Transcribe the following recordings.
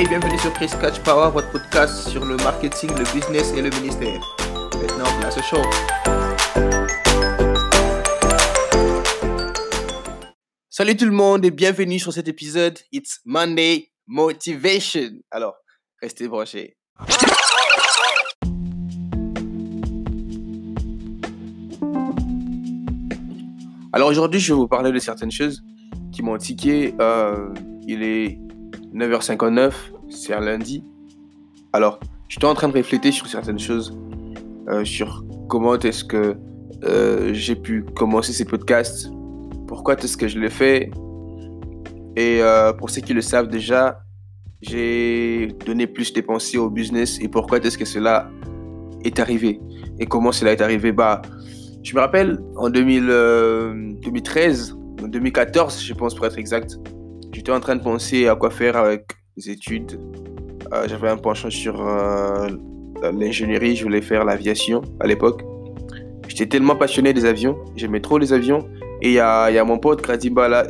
Hey, bienvenue sur Chris Catch Power, votre podcast sur le marketing, le business et le ministère. Maintenant, place au show. Salut tout le monde et bienvenue sur cet épisode. It's Monday Motivation. Alors, restez branchés. Alors aujourd'hui, je vais vous parler de certaines choses qui m'ont tiqué. Il est 9h59, c'est un lundi. Alors, j'étais en train de réfléchir sur certaines choses, sur comment est-ce que j'ai pu commencer ces podcasts, pourquoi est-ce que je l'ai fait. Et pour ceux qui le savent déjà, j'ai donné plus de pensées au business et pourquoi est-ce que cela est arrivé. Et comment cela est arrivé. Je me rappelle, en 2013, en 2014, je pense pour être exact, j'étais en train de penser à quoi faire avec les études. J'avais un penchant sur l'ingénierie, je voulais faire l'aviation à l'époque. J'étais tellement passionné des avions, j'aimais trop les avions. Et il y a mon pote Kradiba là,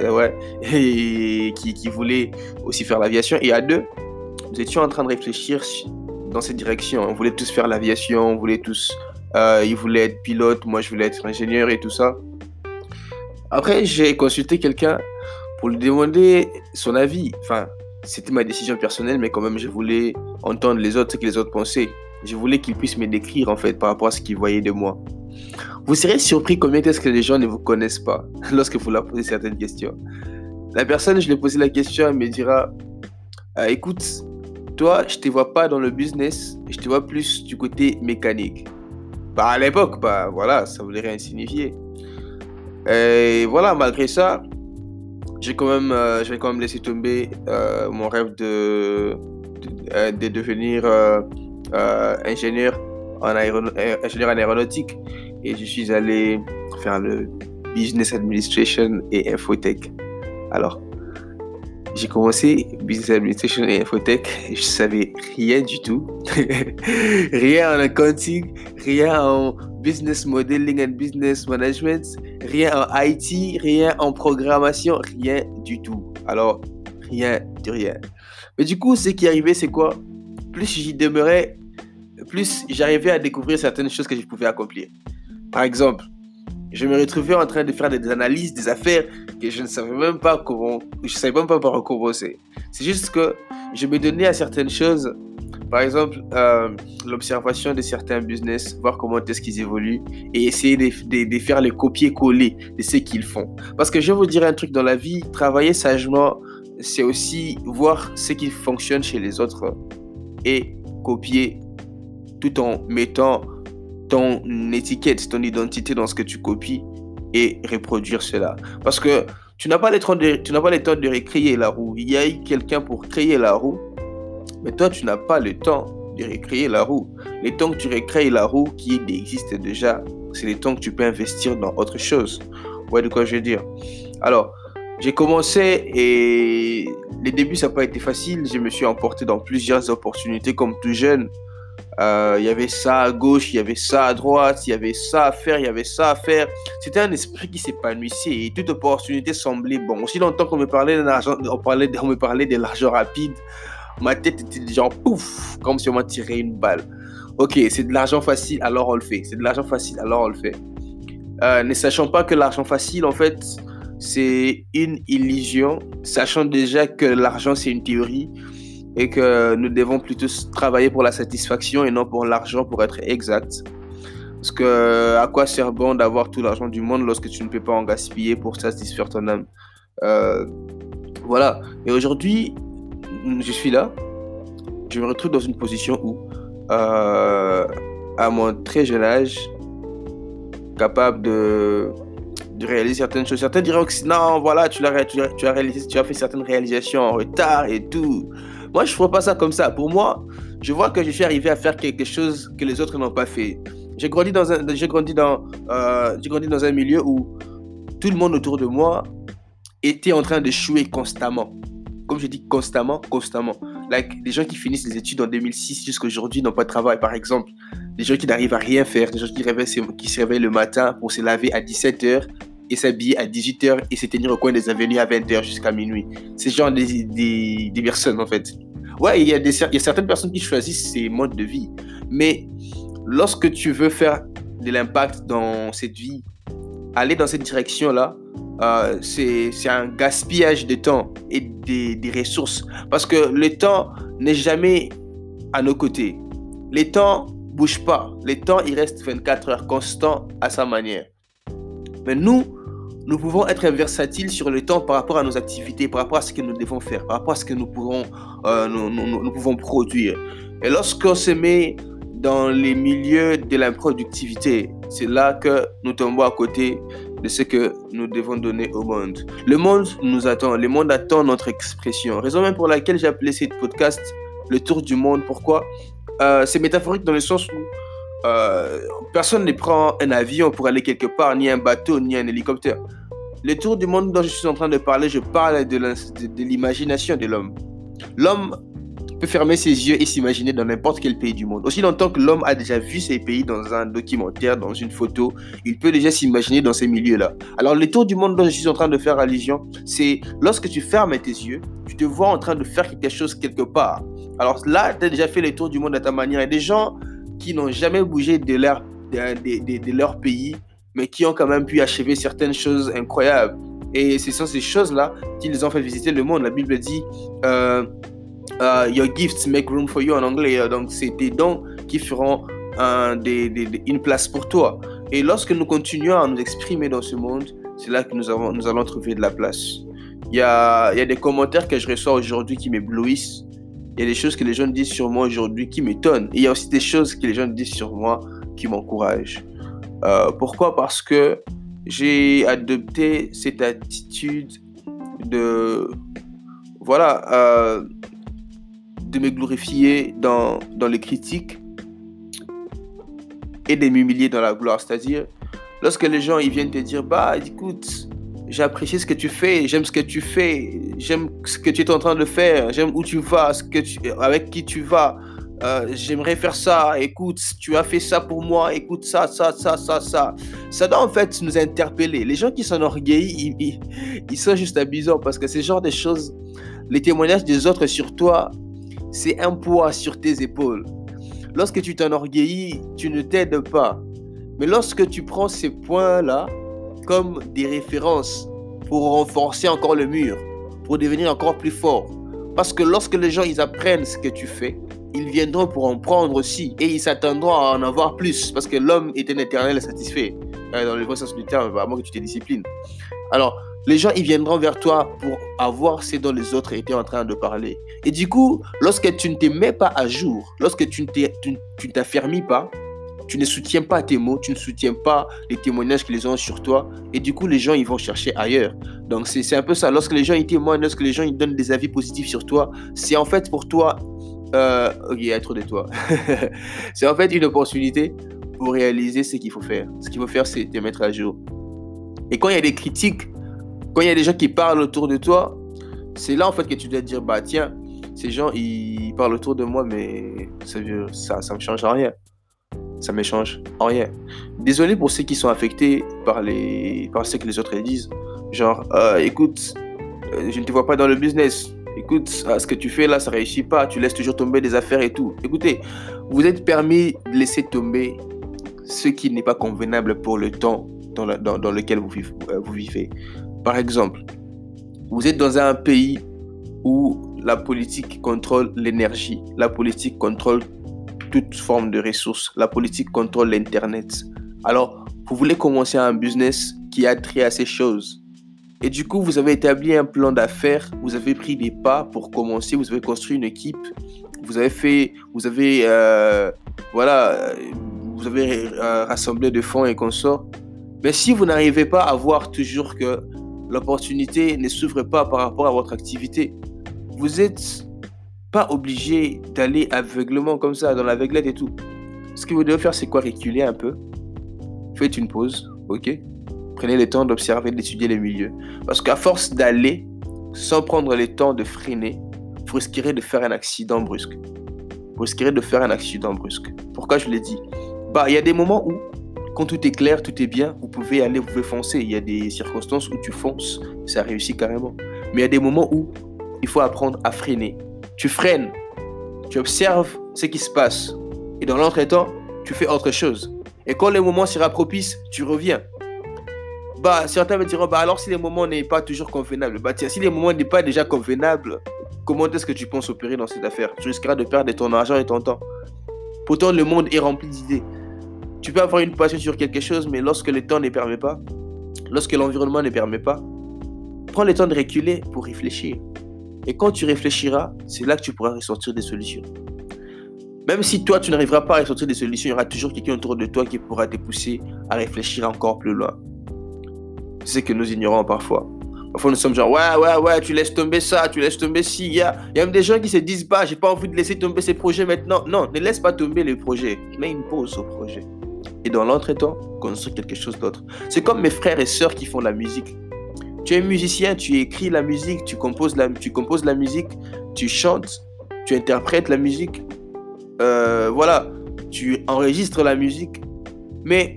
qui voulait aussi faire l'aviation. Et à deux, nous étions en train de réfléchir dans cette direction. On voulait tous faire l'aviation, on voulait tous... il voulait être pilote, moi je voulais être ingénieur et tout ça. Après, j'ai consulté quelqu'un pour lui demander son avis. Enfin, c'était ma décision personnelle, mais quand même, je voulais entendre les autres, ce que les autres pensaient. Je voulais qu'ils puissent me décrire, en fait, par rapport à ce qu'ils voyaient de moi. Vous serez surpris combien est-ce que les gens ne vous connaissent pas lorsque vous leur posez certaines questions. La personne, je lui ai posé la question, elle me dira écoute, toi, je te vois pas dans le business, je te vois plus du côté mécanique. À l'époque, voilà, ça voulait rien signifier. Et voilà, malgré ça, j'ai quand même laissé tomber mon rêve de devenir ingénieur en aéronautique. Et je suis allé faire le Business Administration et Infotech. Alors, j'ai commencé Business Administration et Infotech et je savais rien du tout. Rien en accounting, rien en business modeling and business management, rien en IT, rien en programmation, rien du tout. Alors, rien de rien. Mais du coup, ce qui arrivait, c'est quoi? Plus j'y demeurais, plus j'arrivais à découvrir certaines choses que je pouvais accomplir. Par exemple, je me retrouvais en train de faire des analyses, des affaires que je ne savais même pas par où commencer. C'est juste que je me donnais à certaines choses, par exemple, l'observation de certains business, voir comment est-ce qu'ils évoluent et essayer de faire le copier-coller de ce qu'ils font. Parce que je vais vous dire un truc dans la vie, travailler sagement, c'est aussi voir ce qui fonctionne chez les autres et copier tout en mettant ton étiquette, ton identité dans ce que tu copies et reproduire cela. Parce que tu n'as pas le temps de recréer la roue. Il y a eu quelqu'un pour créer la roue, mais toi, tu n'as pas le temps de recréer la roue. Les temps que tu recrées la roue qui existe déjà, c'est les temps que tu peux investir dans autre chose. Ouais, de quoi je veux dire. Alors, j'ai commencé et les débuts, ça n'a pas été facile. Je me suis emporté dans plusieurs opportunités comme tout jeune. Il y avait ça à gauche, il y avait ça à droite, il y avait ça à faire, il y avait ça à faire. C'était un esprit qui s'épanouissait et toute opportunité semblait bon. Aussi longtemps qu'on me parlait de l'argent, on me parlait de l'argent rapide, ma tête était genre pouf, comme si on m'a tiré une balle. Ok, c'est de l'argent facile, alors on le fait. C'est de l'argent facile, alors on le fait. Ne sachant pas que l'argent facile, en fait, c'est une illusion, sachant déjà que l'argent, c'est une théorie. Et que nous devons plutôt travailler pour la satisfaction et non pour l'argent, pour être exact. Parce que à quoi sert bon d'avoir tout l'argent du monde lorsque tu ne peux pas en gaspiller pour satisfaire ton âme. Voilà. Et aujourd'hui, je suis là. Je me retrouve dans une position où, à mon très jeune âge, capable de réaliser certaines choses. Certains diront que non, voilà, tu as réalisé, tu as fait certaines réalisations en retard et tout. Moi, je ne vois pas ça comme ça. Pour moi, je vois que je suis arrivé à faire quelque chose que les autres n'ont pas fait. J'ai grandi dans un milieu où tout le monde autour de moi était en train d'échouer constamment. Comme je dis constamment. Like, des gens qui finissent les études en 2006 jusqu'à aujourd'hui n'ont pas de travail, par exemple. Des gens qui n'arrivent à rien faire. Des gens qui se réveillent le matin pour se laver à 17h et s'habiller à 18h et se tenir au coin des avenues à 20h jusqu'à minuit. C'est genre des personnes, en fait. Ouais, il y a certaines personnes qui choisissent ces modes de vie. Mais lorsque tu veux faire de l'impact dans cette vie, aller dans cette direction-là, c'est un gaspillage de temps et des ressources. Parce que le temps n'est jamais à nos côtés. Le temps ne bouge pas. Le temps, il reste 24 heures constant à sa manière. Mais nous pouvons être versatiles sur le temps par rapport à nos activités, par rapport à ce que nous devons faire, par rapport à ce que nous pouvons produire. Et lorsqu'on se met dans les milieux de l'improductivité, c'est là que nous tombons à côté de ce que nous devons donner au monde. Le monde nous attend, le monde attend notre expression. Raison même pour laquelle j'ai appelé ce podcast le tour du monde. Pourquoi ? C'est métaphorique dans le sens où personne ne prend un avion pour aller quelque part, ni un bateau, ni un hélicoptère. Le tour du monde dont je suis en train de parler, je parle de l'imagination de l'homme. L'homme peut fermer ses yeux et s'imaginer dans n'importe quel pays du monde. Aussi longtemps que l'homme a déjà vu ces pays dans un documentaire, dans une photo, il peut déjà s'imaginer dans ces milieux-là. Alors le tour du monde dont je suis en train de faire allusion, c'est lorsque tu fermes tes yeux, tu te vois en train de faire quelque chose quelque part. Alors là, tu as déjà fait le tour du monde à ta manière. Il y a des gens qui n'ont jamais bougé de leur pays, mais qui ont quand même pu achever certaines choses incroyables. Et ce sont ces choses-là qui les ont fait visiter le monde. La Bible dit your gifts make room for you en anglais. Donc, c'est des dons qui feront une place pour toi. Et lorsque nous continuons à nous exprimer dans ce monde, c'est là que nous allons trouver de la place. Il y a des commentaires que je reçois aujourd'hui qui m'éblouissent. Il y a des choses que les gens disent sur moi aujourd'hui qui m'étonnent. Et il y a aussi des choses que les gens disent sur moi qui m'encouragent. Pourquoi ? Parce que j'ai adopté cette attitude de me glorifier dans les critiques et de m'humilier dans la gloire. C'est-à-dire, lorsque les gens ils viennent te dire, bah écoute, j'ai apprécié ce que tu fais, j'aime ce que tu fais, j'aime ce que tu es en train de faire, j'aime où tu vas, avec qui tu vas, j'aimerais faire ça, écoute, tu as fait ça pour moi, écoute ça. Ça doit en fait nous interpeller. Les gens qui s'enorgueillissent, ils sont juste amusants parce que ce genre de choses, les témoignages des autres sur toi, c'est un poids sur tes épaules. Lorsque tu t'enorgueillis, tu ne t'aides pas. Mais lorsque tu prends ces points-là comme des références pour renforcer encore le mur, pour devenir encore plus fort. Parce que lorsque les gens ils apprennent ce que tu fais, ils viendront pour en prendre aussi et ils s'attendront à en avoir plus parce que l'homme est un éternel satisfait. Dans le vrai sens du terme, à moins que tu te disciplines. Alors, les gens ils viendront vers toi pour avoir ce dont les autres étaient en train de parler. Et du coup, lorsque tu ne te mets pas à jour, lorsque tu ne t'affermis pas, tu ne soutiens pas tes mots, tu ne soutiens pas les témoignages qu'ils ont sur toi. Et du coup, les gens, ils vont chercher ailleurs. Donc, c'est un peu ça. Lorsque les gens, ils témoignent, lorsque les gens, ils donnent des avis positifs sur toi, c'est en fait pour toi... ok, il y a trop de toi. C'est en fait une opportunité pour réaliser ce qu'il faut faire. Ce qu'il faut faire, c'est te mettre à jour. Et quand il y a des critiques, quand il y a des gens qui parlent autour de toi, c'est là, en fait, que tu dois te dire, bah tiens, ces gens, ils parlent autour de moi, mais ça me change rien. Ça me change en rien. Désolé pour ceux qui sont affectés par ce que les autres disent. Genre, écoute, je ne te vois pas dans le business. Écoute, ce que tu fais là, ça ne réussit pas. Tu laisses toujours tomber des affaires et tout. Écoutez, vous êtes permis de laisser tomber ce qui n'est pas convenable pour le temps dans lequel vous vivez. Par exemple, vous êtes dans un pays où la politique contrôle l'énergie. La politique contrôle toute forme de ressources. La politique contrôle l'Internet. Alors, vous voulez commencer un business qui a trait à ces choses. Et du coup, vous avez établi un plan d'affaires, vous avez pris des pas pour commencer, vous avez construit une équipe, vous avez rassemblé des fonds et consorts. Mais si vous n'arrivez pas à voir toujours que l'opportunité ne s'ouvre pas par rapport à votre activité, vous n'êtes pas obligé d'aller aveuglement comme ça, dans l'aveuglette et tout. Ce que vous devez faire, c'est quoi? Reculer un peu. Faites une pause, ok? Prenez le temps d'observer, d'étudier les milieux. Parce qu'à force d'aller, sans prendre le temps de freiner, vous risquerez de faire un accident brusque. Pourquoi je l'ai dit? Il y a des moments où, quand tout est clair, tout est bien, vous pouvez aller, vous pouvez foncer. Il y a des circonstances où tu fonces, ça réussit carrément. Mais il y a des moments où il faut apprendre à freiner. Tu freines tu observes ce qui se passe. Et dans l'entretemps, tu fais autre chose. Et quand le moment sera propice, tu reviens. Certains me diront, alors si le moment n'est pas toujours convenable, tiens, si le moment n'est pas déjà convenable, comment est-ce que tu penses opérer dans cette affaire? Tu risqueras de perdre ton argent et ton temps. Pourtant, le monde est rempli d'idées. Tu peux avoir une passion sur quelque chose, mais lorsque le temps ne permet pas, lorsque l'environnement ne permet pas, prends le temps de reculer pour réfléchir. Et quand tu réfléchiras, c'est là que tu pourras ressortir des solutions. Même si toi, tu n'arriveras pas à ressortir des solutions, il y aura toujours quelqu'un autour de toi qui pourra te pousser à réfléchir encore plus loin. C'est ce que nous ignorons parfois. Parfois, nous sommes genre, ouais, tu laisses tomber ça, tu laisses tomber ci. Il y a même des gens qui se disent, j'ai pas envie de laisser tomber ces projets maintenant. Non, ne laisse pas tomber les projets. Mets une pause au projet. Et dans l'entretemps, construis quelque chose d'autre. C'est comme mes frères et sœurs qui font la musique. Tu es musicien, tu écris la musique, tu composes la musique, tu chantes, tu interprètes la musique. Tu enregistres la musique. Mais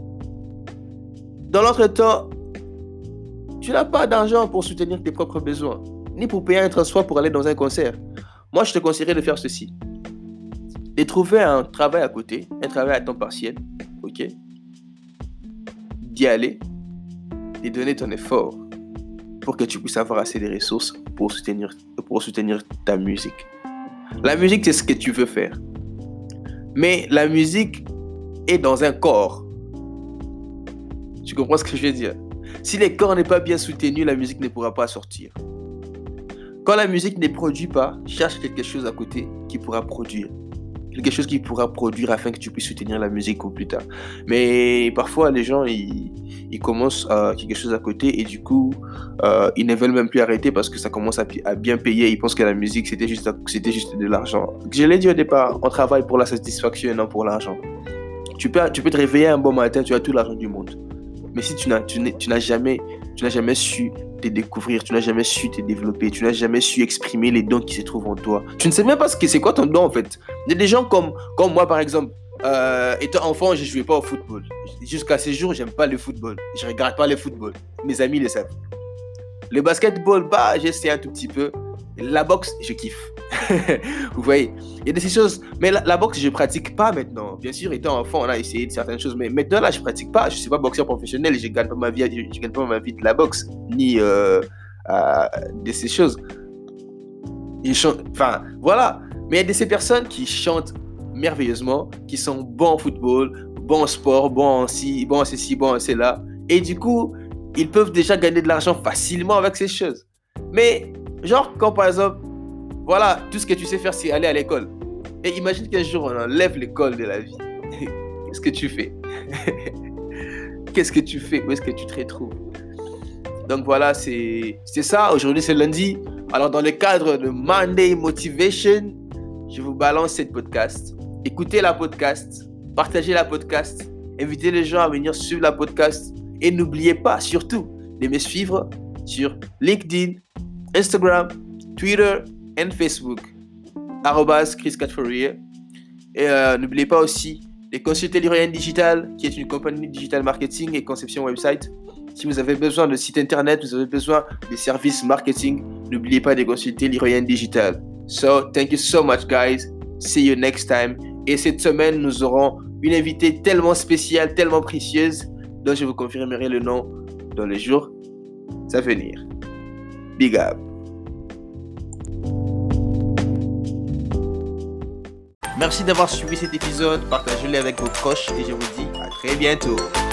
dans l'entretemps, tu n'as pas d'argent pour soutenir tes propres besoins, ni pour payer un transport pour aller dans un concert. Moi, je te conseillerais de faire ceci. De trouver un travail à côté, un travail à temps partiel, ok? D'y aller, et donner ton effort pour que tu puisses avoir assez de ressources pour soutenir ta musique. La musique, c'est ce que tu veux faire. Mais la musique est dans un corps. Tu comprends ce que je veux dire? Si le corps n'est pas bien soutenu, la musique ne pourra pas sortir. Quand la musique ne produit pas, cherche quelque chose à côté qui pourra produire. Quelque chose qui pourra produire afin que tu puisses soutenir la musique au plus tard. Mais parfois, les gens, ils commencent quelque chose à côté et du coup, ils ne veulent même plus arrêter parce que ça commence à bien payer. Ils pensent que la musique, c'était juste de l'argent. Je l'ai dit au départ, on travaille pour la satisfaction et non pour l'argent. Tu peux te réveiller un bon matin, tu as tout l'argent du monde. Mais si tu n'as jamais su te découvrir, tu n'as jamais su te développer, tu n'as jamais su exprimer les dons qui se trouvent en toi, tu ne sais même pas c'est quoi ton don en fait. Il y a des gens comme moi par exemple, étant enfant, je ne jouais pas au football. Jusqu'à ce jour, j'aime pas le football. Je ne regarde pas le football. Mes amis le savent. Le basketball, j'essaie un tout petit peu. La boxe, je kiffe. Vous voyez, il y a de ces choses. Mais la boxe, je ne pratique pas maintenant. Bien sûr, étant enfant, on a essayé de certaines choses. Mais maintenant, là, je ne pratique pas. Je ne suis pas boxeur professionnel et je ne gagne pas ma vie de la boxe. Ni de ces choses. Voilà. Mais il y a de ces personnes qui chantent merveilleusement, qui sont bons en football, bons en sport, bons en ci, bons en ceci, bons en cela. Et du coup, ils peuvent déjà gagner de l'argent facilement avec ces choses. Mais, genre, quand par exemple, voilà, tout ce que tu sais faire, c'est aller à l'école. Et imagine qu'un jour, on enlève l'école de la vie. Qu'est-ce que tu fais? Qu'est-ce que tu fais? Où est-ce que tu te retrouves? Donc voilà, c'est ça. Aujourd'hui, c'est lundi. Alors, dans le cadre de Monday Motivation, je vous balance cette podcast. Écoutez la podcast, partagez la podcast, invitez les gens à venir suivre la podcast. Et n'oubliez pas, surtout, de me suivre sur LinkedIn, Instagram, Twitter et Facebook. @Chris4fourier. Et n'oubliez pas aussi de consulter l'Iroyen Digital, qui est une compagnie de digital marketing et conception website. Si vous avez besoin de site internet, vous avez besoin de services marketing, n'oubliez pas de consulter l'Iroyen Digital. So, thank you so much, guys. See you next time. Et cette semaine, nous aurons une invitée tellement spéciale, tellement précieuse, dont je vous confirmerai le nom dans les jours à venir. Big up. Merci d'avoir suivi cet épisode. Partagez-le avec vos proches et je vous dis à très bientôt.